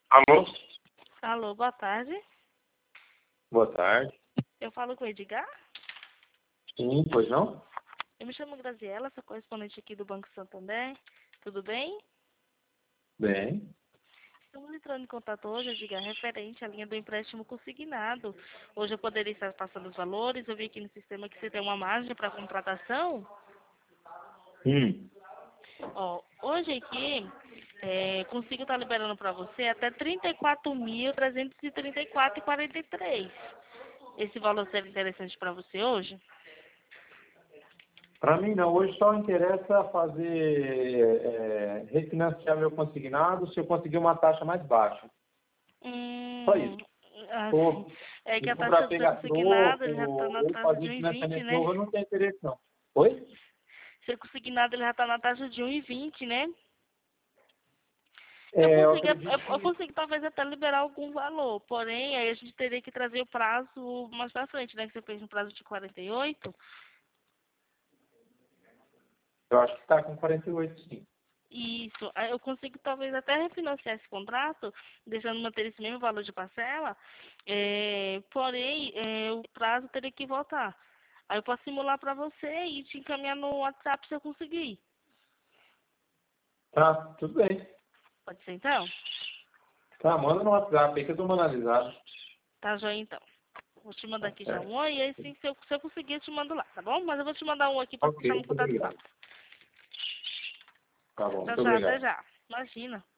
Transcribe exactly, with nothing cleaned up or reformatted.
Alô? Alô, boa tarde. Boa tarde. Eu falo com o Edgar. Sim, pois não? Eu me chamo Graziela, sou correspondente aqui do Banco Santander. Tudo bem? Bem. Estamos entrando em contato hoje, Edgar, referente à linha do empréstimo consignado. Hoje eu poderia estar passando os valores. Eu vi aqui no sistema que você tem uma margem para contratação. Hum. Ó, hoje aqui, é, consigo estar liberando para você até trinta e quatro mil, trezentos e trinta e quatro reais e quarenta e três centavos. Esse valor seria interessante para você hoje? Para mim não, hoje só interessa fazer é, refinanciar meu consignado se eu conseguir uma taxa mais baixa. Só isso. Hum, Ou, assim, é que se a for para taxa do seu pegar consignado ele já troco está na ou taxa de fazer um e vinte, financiamento né? novo, eu não tenho interesse não. Oi? Seu consignado ele já está na taxa de um e vinte, né? Eu É, eu consigo, eu, acredito eu que consigo talvez até liberar algum valor, porém aí a gente teria que trazer o prazo mais pra frente, né? Que você fez no prazo de quarenta e oito. eu acho que está com quarenta e oito, sim. Isso, aí eu consigo talvez até refinanciar esse contrato, deixando manter esse mesmo valor de parcela, é, porém é, o prazo teria que voltar. Aí eu posso simular para você e te encaminhar no WhatsApp se eu conseguir. Tá, tudo bem. Pode ser então? Tá, manda no WhatsApp aí que eu dou uma analisada. Tá, joia então. Vou te mandar Tá aqui já certo. um oi, e aí sim, se eu, se eu conseguir eu te mando lá, tá bom? Mas eu vou te mandar um aqui para Ok, ficar no muito contato obrigado. fácil. Tá bom, Tchau, muito tchau, até obrigado. já. Imagina.